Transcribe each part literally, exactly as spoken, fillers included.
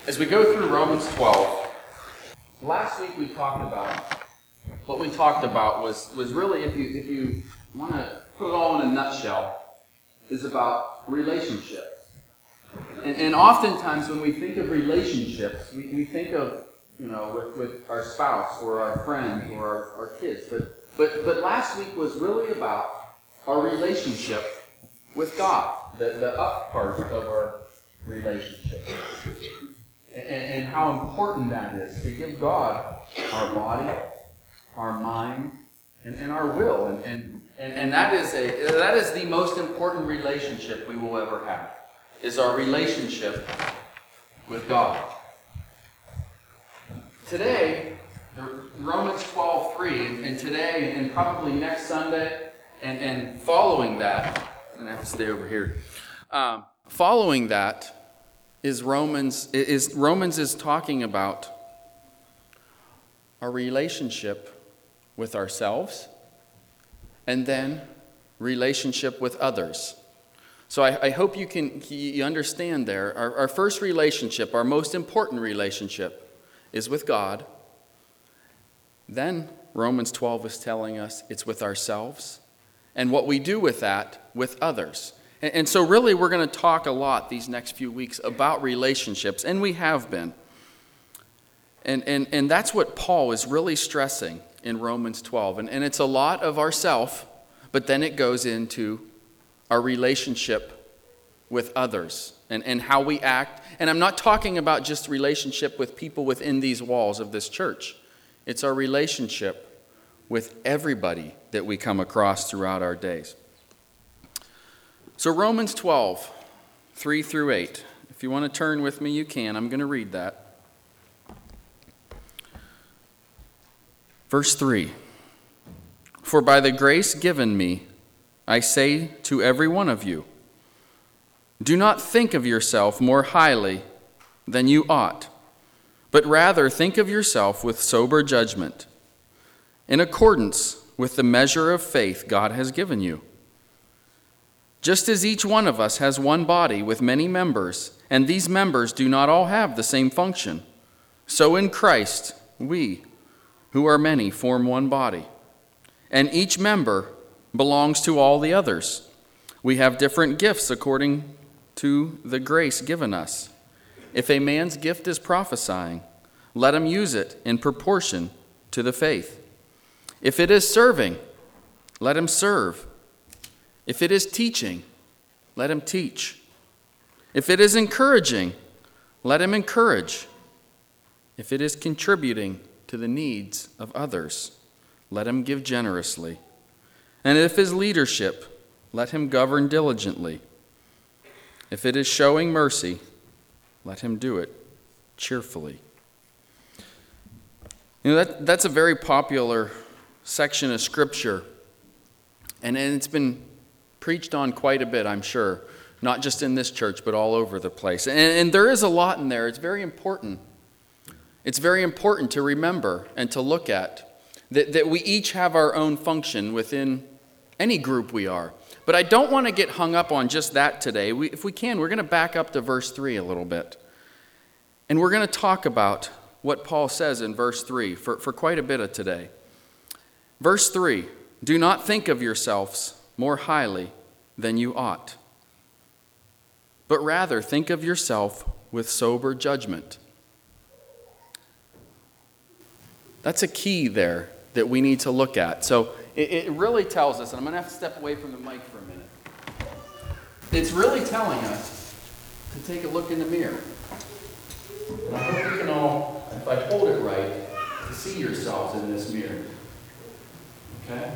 As we go through Romans twelve, last week we talked about, what we talked about was, was really, if you, if you want to put it all in a nutshell, is about relationships. And, and oftentimes when we think of relationships, we, we think of, you know, with, with our spouse or our friends or our, our kids. But, but, but last week was really about our relationship with God, the, the up part of our relationship. And, and how important that is to give God our body, our mind, and, and our will. And, and, and, and that is a that is the most important relationship we will ever have, is our relationship with God. Today, Romans twelve three, and today, and probably next Sunday, and, and following that, I'm going to have to stay over here. Um, following that is Romans, is Romans is talking about our relationship with ourselves, and then relationship with others. So I, I hope you can you understand there. Our, our first relationship, our most important relationship, is with God. Then Romans twelve is telling us it's with ourselves, and what we do with that with others. And, and so really we're going to talk a lot these next few weeks about relationships, and we have been. And, and, and that's what Paul is really stressing in Romans twelve. And, and it's a lot of ourself, but then it goes into our relationship with others and, and how we act. And I'm not talking about just relationship with people within these walls of this church. It's our relationship with everybody that we come across throughout our days. So Romans twelve, three through eight. If you want to turn with me, you can. I'm going to read that. Verse three. For by the grace given me, I say to every one of you, do not think of yourself more highly than you ought, but rather think of yourself with sober judgment, in accordance with the measure of faith God has given you. Just as each one of us has one body with many members, and these members do not all have the same function, so in Christ we, who are many, form one body, and each member belongs to all the others. We have different gifts according to the grace given us. If a man's gift is prophesying, let him use it in proportion to the faith. If it is serving, let him serve. If it is teaching, let him teach. If it is encouraging, let him encourage. If it is contributing to the needs of others, let him give generously. And if his leadership, let him govern diligently. If it is showing mercy, let him do it cheerfully. You know, that, that's a very popular section of Scripture, and, and it's been preached on quite a bit, I'm sure, not just in this church, but all over the place. And, and there is a lot in there. It's very important. It's very important to remember and to look at that, that we each have our own function within any group we are. But I don't want to get hung up on just that today. We, if we can, we're going to back up to verse three a little bit. And we're going to talk about what Paul says in verse three for, for quite a bit of today. Verse three, do not think of yourselves more highly than you ought, but rather think of yourself with sober judgment. That's a key there that we need to look at. So it, it really tells us, and I'm going to have to step away from the mic for a minute. It's really telling us to take a look in the mirror. And I hope you can all, if I hold it right, to see yourselves in this mirror. Okay?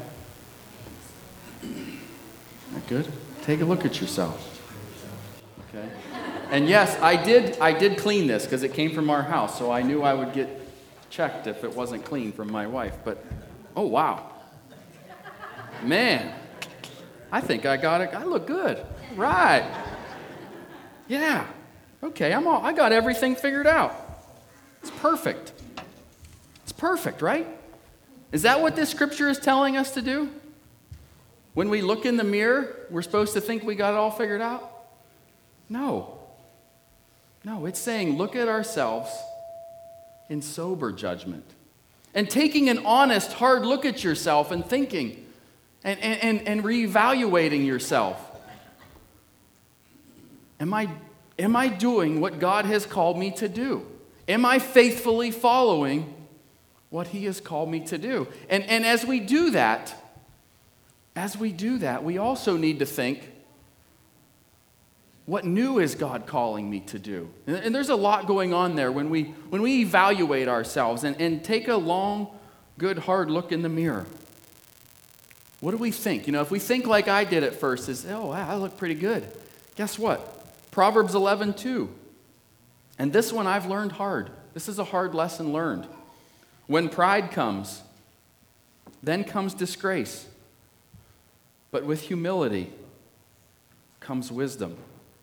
That good? Take a look at yourself. Okay? And yes, I did I did clean this because it came from our house, so I knew I would get checked if it wasn't clean from my wife. But, oh, wow. Man, I think I got it. I look good. Right. Yeah. Okay, I'm all, I got everything figured out. It's perfect. It's perfect, right? Is that what this scripture is telling us to do? When we look in the mirror, we're supposed to think we got it all figured out? No. No, it's saying look at ourselves in sober judgment. And taking an honest, hard look at yourself and thinking and, and, and, and reevaluating yourself. Am I, am I doing what God has called me to do? Am I faithfully following what He has called me to do? And, and as we do that, as we do that, we also need to think, what new is God calling me to do? And, and there's a lot going on there when we, when we evaluate ourselves and, and take a long, good, hard look in the mirror. What do we think? You know, if we think like I did at first, is, oh, wow, I look pretty good. Guess what? Proverbs eleven two. And this one I've learned hard. This is a hard lesson learned. When pride comes, then comes disgrace. But with humility comes wisdom.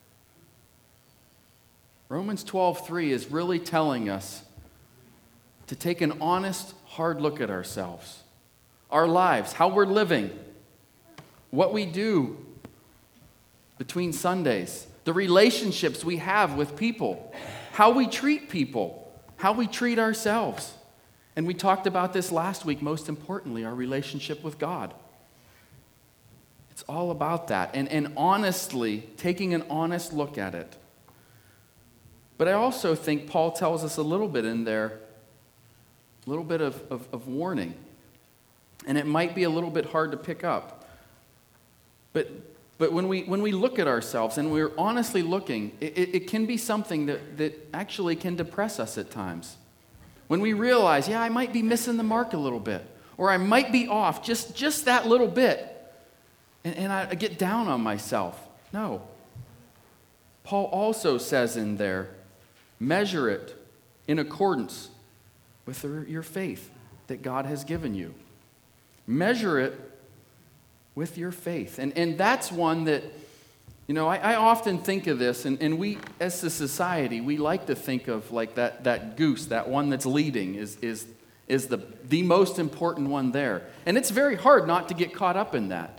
Romans twelve three is really telling us to take an honest, hard look at ourselves, our lives, how we're living, what we do between Sundays, the relationships we have with people, how we treat people, how we treat ourselves. And we talked about this last week, most importantly, our relationship with God. It's all about that, and, and honestly, taking an honest look at it. But I also think Paul tells us a little bit in there, a little bit of, of, of warning. And it might be a little bit hard to pick up. But, but when we, when we look at ourselves and we're honestly looking, it, it, it can be something that, that actually can depress us at times. When we realize, yeah, I might be missing the mark a little bit, or I might be off just, just that little bit, and, and I get down on myself. No. Paul also says in there, measure it in accordance with your faith that God has given you. Measure it with your faith. And, and that's one that, you know, I, I often think of this, and, and we, as a society, we like to think of like that, that goose, that one that's leading is, is, is the, the most important one there. And it's very hard not to get caught up in that.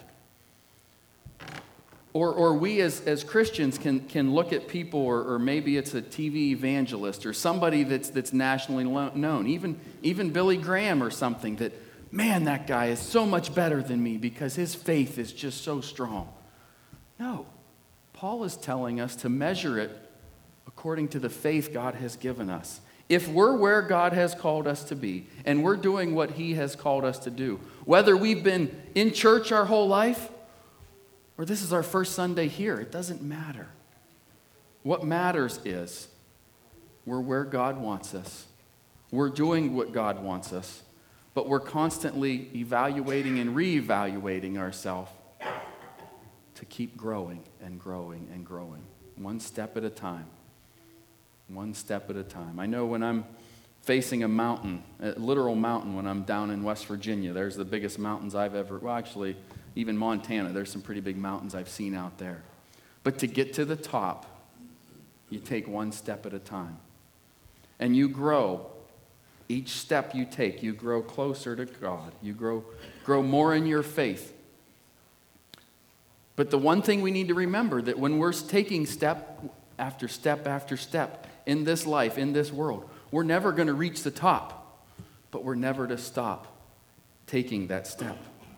Or, or we as, as Christians can, can look at people, or, or maybe it's a T V evangelist or somebody that's, that's nationally lo- known, even, even Billy Graham or something, that, man, that guy is so much better than me because his faith is just so strong. No. Paul is telling us to measure it according to the faith God has given us. If we're where God has called us to be, and we're doing what He has called us to do, whether we've been in church our whole life, or this is our first Sunday here, it doesn't matter. What matters is we're where God wants us. We're doing what God wants us, but we're constantly evaluating and reevaluating ourselves to keep growing and growing and growing, one step at a time. One step at a time. I know when I'm facing a mountain, a literal mountain, when I'm down in West Virginia, there's the biggest mountains I've ever, well, actually, even Montana, there's some pretty big mountains I've seen out there. But to get to the top, you take one step at a time. And you grow. Each step you take, you grow closer to God. You grow, grow more in your faith. But the one thing we need to remember, that when we're taking step after step after step in this life, in this world, we're never going to reach the top, but we're never to stop taking that step.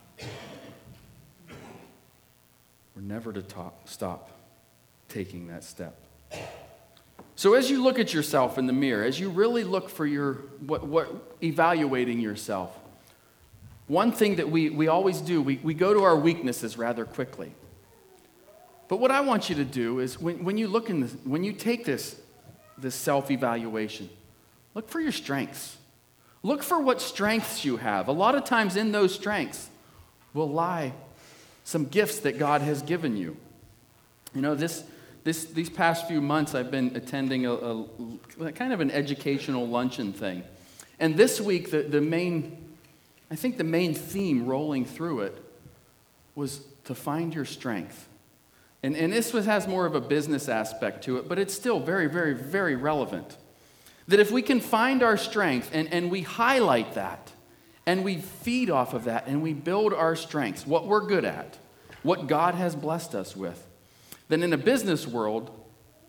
We're never to top, stop taking that step. So as you look at yourself in the mirror, as you really look for your, what, what evaluating yourself, one thing that we, we always do, we, we go to our weaknesses rather quickly. But what I want you to do is when, when you look in this, when you take this, this self-evaluation, look for your strengths. Look for what strengths you have. A lot of times in those strengths will lie some gifts that God has given you. You know, this, this these past few months I've been attending a, a kind of an educational luncheon thing. And this week, the, the main, I think the main theme rolling through it was to find your strength. And, and this was, has more of a business aspect to it, but it's still very, very, very relevant. That if we can find our strength and, and we highlight that, and we feed off of that, and we build our strengths, what we're good at, what God has blessed us with, then in a business world,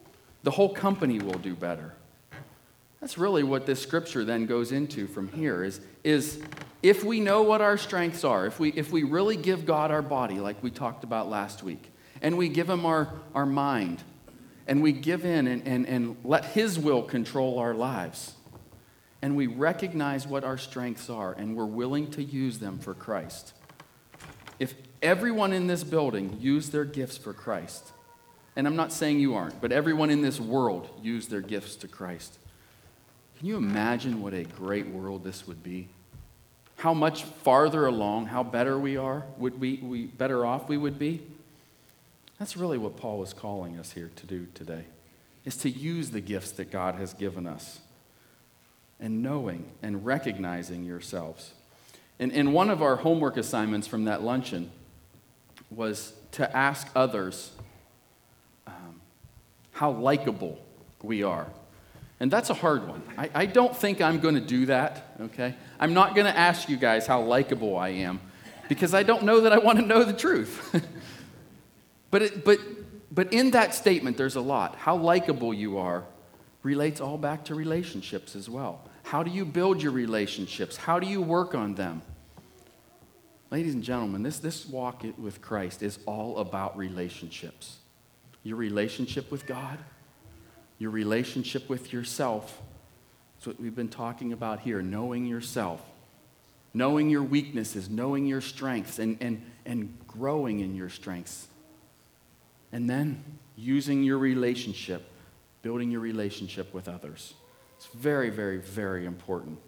the whole company will do better. That's really what this scripture then goes into from here is, is if we know what our strengths are, if we, if we really give God our body like we talked about last week, and we give him our, our mind, and we give in and, and, and let his will control our lives, and we recognize what our strengths are, and we're willing to use them for Christ. If everyone in this building used their gifts for Christ, and I'm not saying you aren't, but everyone in this world used their gifts to Christ, can you imagine what a great world this would be? How much farther along, how better we are, would we, we better off we would be? That's really what Paul is calling us here to do today, is to use the gifts that God has given us and knowing and recognizing yourselves. And, and one of our homework assignments from that luncheon was to ask others um, how likable we are. And that's a hard one. I, I don't think I'm going to do that, okay? I'm not going to ask you guys how likable I am because I don't know that I want to know the truth. but, it, but, but in that statement, there's a lot. How likable you are relates all back to relationships as well. How do you build your relationships? How do you work on them? Ladies and gentlemen, this, this walk with Christ is all about relationships. Your relationship with God, your relationship with yourself. That's what we've been talking about here, knowing yourself, knowing your weaknesses, knowing your strengths, and, and, and growing in your strengths. And then using your relationship, building your relationship with others. It's very, very, very important.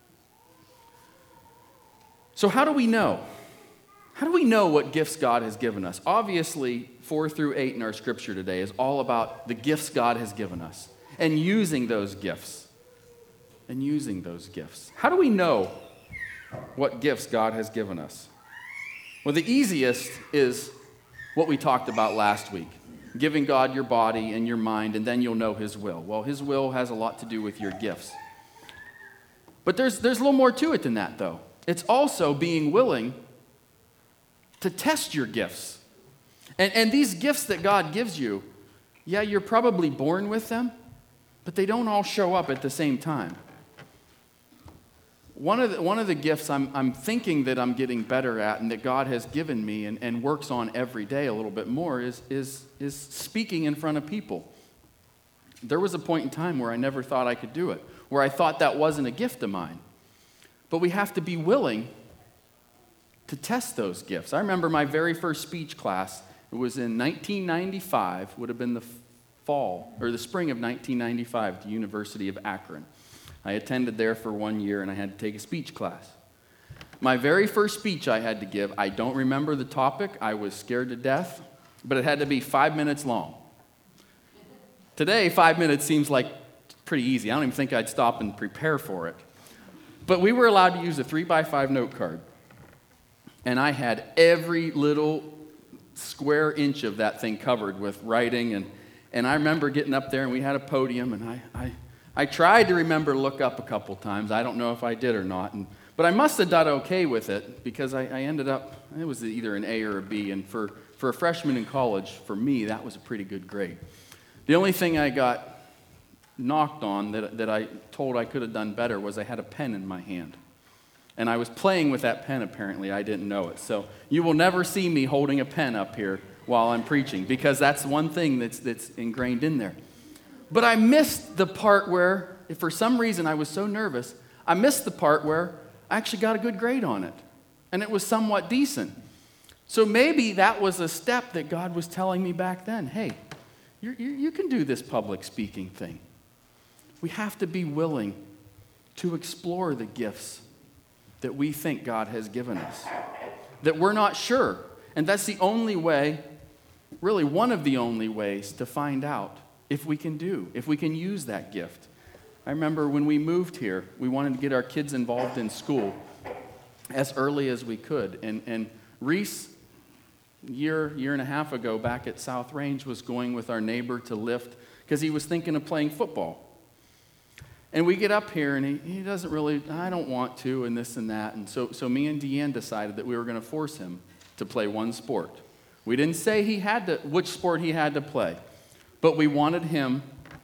So how do we know? How do we know what gifts God has given us? Obviously, four through eight in our scripture today is all about the gifts God has given us and using those gifts. And using those gifts. How do we know what gifts God has given us? Well, the easiest is what we talked about last week. Giving God your body and your mind, and then you'll know his will. Well, his will has a lot to do with your gifts. But there's, there's a little more to it than that, though. It's also being willing to test your gifts. And, and these gifts that God gives you, yeah, you're probably born with them, but they don't all show up at the same time. One of the, one of the gifts I'm, I'm thinking that I'm getting better at and that God has given me and, and works on every day a little bit more is, is, is speaking in front of people. There was a point in time where I never thought I could do it, where I thought that wasn't a gift of mine. But we have to be willing to test those gifts. I remember my very first speech class. It was in nineteen ninety-five, would have been the fall, or the spring of nineteen ninety-five at the University of Akron. I attended there for one year, and I had to take a speech class. My very first speech I had to give, I don't remember the topic. I was scared to death, but it had to be five minutes long. Today, five minutes seems like pretty easy. I don't even think I'd stop and prepare for it. But we were allowed to use a three by five note card. And I had every little square inch of that thing covered with writing. And, and I remember getting up there, and we had a podium, and I, I, I tried to remember to look up a couple times. I don't know if I did or not. And, but I must have done okay with it because I, I ended up, it was either an A or a B. And for, for a freshman in college, for me, that was a pretty good grade. The only thing I got knocked on that, that I told I could have done better was I had a pen in my hand. And I was playing with that pen, apparently. I didn't know it. So you will never see me holding a pen up here while I'm preaching because that's one thing that's, that's ingrained in there. But I missed the part where, if for some reason I was so nervous, I missed the part where I actually got a good grade on it. And it was somewhat decent. So maybe that was a step that God was telling me back then. Hey, you're, you you can do this public speaking thing. We have to be willing to explore the gifts that we think God has given us, that we're not sure. And that's the only way, really one of the only ways to find out if we can do, if we can use that gift. I remember when we moved here, we wanted to get our kids involved in school as early as we could. And, and Reese, a year, year and a half ago back at South Range, was going with our neighbor to lift because he was thinking of playing football. And we get up here, and he, he doesn't really, I don't want to, and this and that. And so, so me and Deanne decided that we were going to force him to play one sport. We didn't say he had to, which sport he had to play, but we wanted him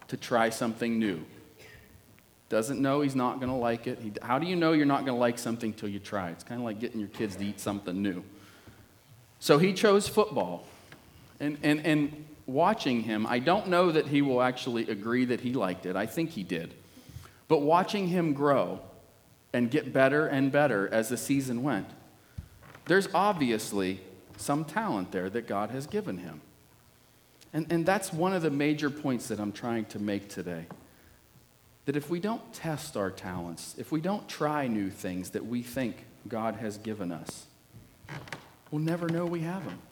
to try something new. Doesn't know he's not going to like it. He, how do you know you're not going to like something till you try? It's kind of like getting your kids to eat something new. So he chose football. And, and, and watching him, I don't know that he will actually agree that he liked it. I think he did. But watching him grow and get better and better as the season went, there's obviously some talent there that God has given him. And, and that's one of the major points that I'm trying to make today. That if we don't test our talents, if we don't try new things that we think God has given us, we'll never know we have them.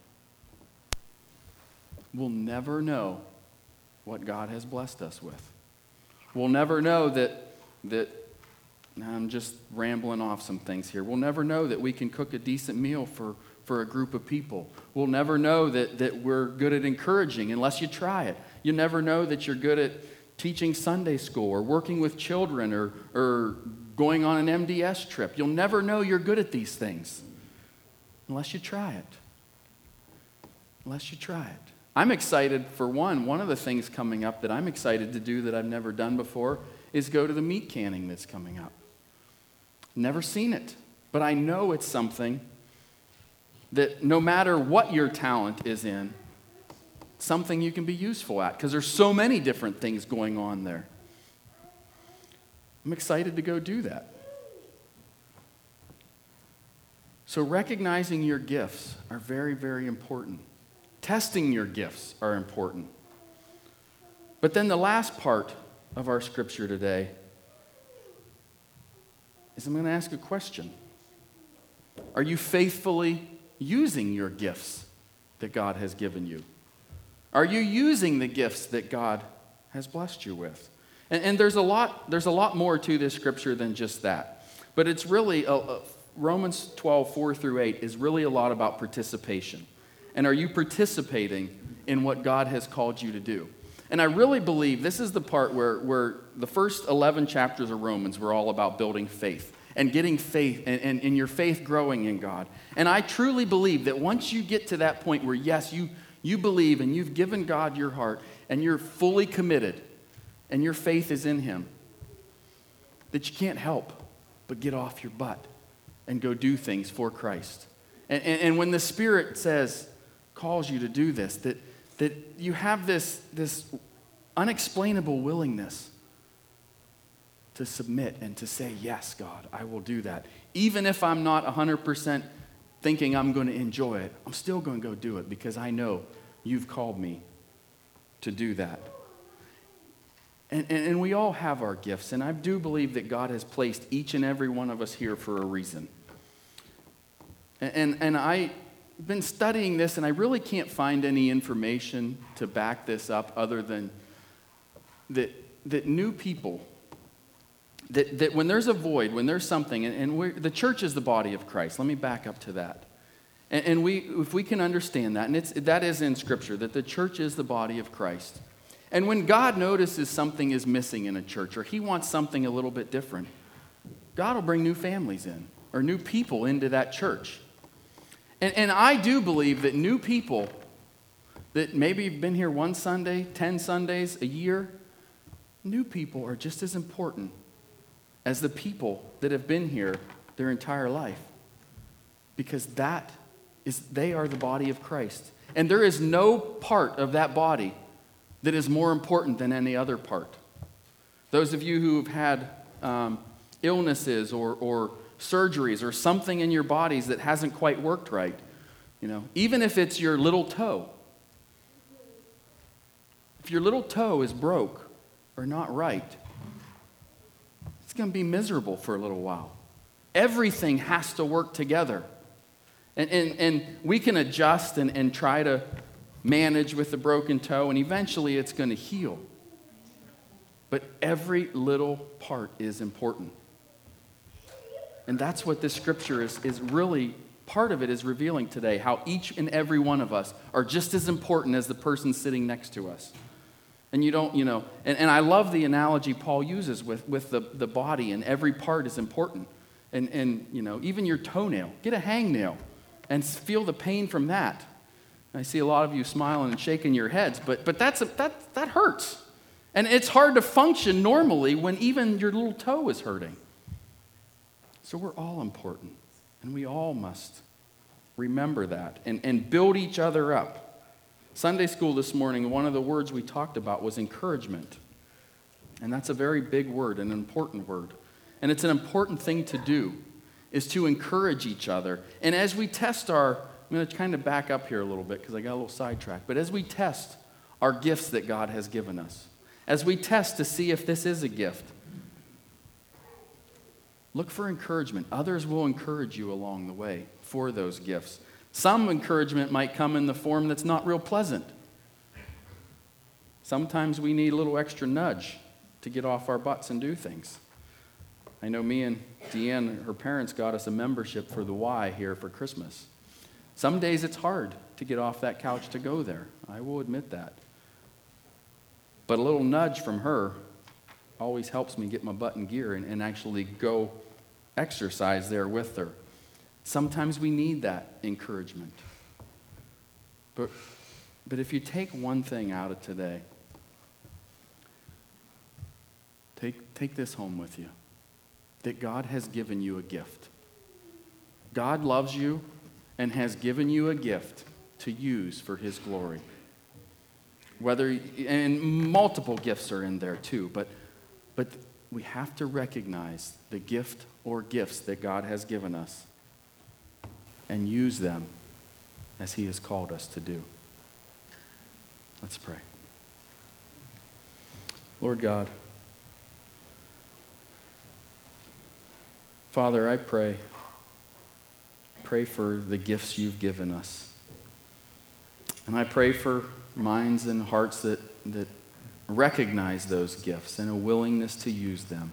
We'll never know what God has blessed us with. We'll never know that, that I'm just rambling off some things here. We'll never know that we can cook a decent meal for, for a group of people. We'll never know that, that we're good at encouraging unless you try it. You'll never know that you're good at teaching Sunday school or working with children or, or going on an M D S trip. You'll never know you're good at these things unless you try it. Unless you try it. I'm excited for one. One of the things coming up that I'm excited to do that I've never done before is go to the meat canning that's coming up. Never seen it, but I know it's something that no matter what your talent is in, something you can be useful at, because there's so many different things going on there. I'm excited to go do that. So recognizing your gifts are very, very important. Testing your gifts are important. But then the last part of our scripture today is I'm going to ask a question. Are you faithfully using your gifts that God has given you? Are you using the gifts that God has blessed you with? And, and there's a lot there's a lot more to this scripture than just that. But it's really, a, a, Romans twelve, four through eight is really a lot about participation. And are you participating in what God has called you to do? And I really believe this is the part where, where the first eleven chapters of Romans were all about building faith and getting faith and, and, and your faith growing in God. And I truly believe that once you get to that point where, yes, you, you believe and you've given God your heart and you're fully committed and your faith is in Him, that you can't help but get off your butt and go do things for Christ. And, and, and when the Spirit says, calls you to do this, that, that you have this, this unexplainable willingness to submit and to say, yes, God, I will do that. Even if I'm not one hundred percent thinking I'm going to enjoy it, I'm still going to go do it because I know you've called me to do that. And, and, and we all have our gifts, and I do believe that God has placed each and every one of us here for a reason. And, and, and I've been studying this, and I really can't find any information to back this up other than that, that new people, that, that when there's a void, when there's something, and, and we're, the church is the body of Christ. Let me back up to that. And, and we, if we can understand that, and it's, that is in Scripture, that the church is the body of Christ. And when God notices something is missing in a church, or He wants something a little bit different, God will bring new families in, or new people into that church. And, and I do believe that new people that maybe have been here one Sunday, ten Sundays, a year, new people are just as important as the people that have been here their entire life. Because that is, they are the body of Christ. And there is no part of that body that is more important than any other part. Those of you who have had um, illnesses or, or surgeries or something in your bodies that hasn't quite worked right, you know, even if it's your little toe, if your little toe is broke or not right, it's going to be miserable for a little while. Everything has to work together. And, and, and we can adjust and, and try to manage with the broken toe, and eventually it's going to heal. But every little part is important. And that's what this scripture is, is really, part of it is revealing today, how each and every one of us are just as important as the person sitting next to us. And you don't, you know, and, and I love the analogy Paul uses with, with the, the body, and every part is important. And, and, you know, even your toenail, get a hangnail and feel the pain from that. I see a lot of you smiling and shaking your heads, but but that's a, that that hurts. And it's hard to function normally when even your little toe is hurting. So we're all important, and we all must remember that and, and build each other up. Sunday school this morning, one of the words we talked about was encouragement. And that's a very big word, an important word. And it's an important thing to do, is to encourage each other. And as we test our, I'm going to kind of back up here a little bit because I got a little sidetracked, but as we test our gifts that God has given us, as we test to see if this is a gift, look for encouragement. Others will encourage you along the way for those gifts. Some encouragement might come in the form that's not real pleasant. Sometimes we need a little extra nudge to get off our butts and do things. I know me and Deanne, her parents got us a membership for the Y here for Christmas. Some days it's hard to get off that couch to go there. I will admit that. But a little nudge from her always helps me get my butt in gear and, and actually go exercise there with her. Sometimes we need that encouragement. But, but if you take one thing out of today, take, take this home with you, that God has given you a gift. God loves you and has given you a gift to use for his glory. Whether, and multiple gifts are in there too, but, but we have to recognize the gift or gifts that God has given us and use them as he has called us to do. Let's pray. Lord God, Father, I pray, pray for the gifts you've given us. And I pray for minds and hearts that, that recognize those gifts and a willingness to use them.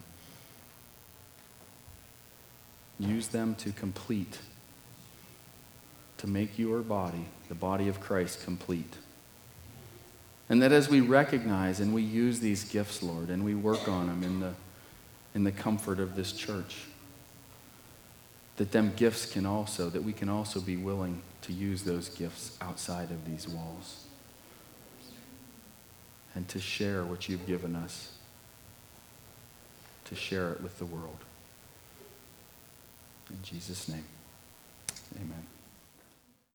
Use them to complete, to make your body, the body of Christ, complete. And that as we recognize and we use these gifts, Lord, and we work on them in the, in the comfort of this church, that them gifts can also, that we can also be willing to use those gifts outside of these walls and to share what you've given us, to share it with the world. In Jesus' name, amen.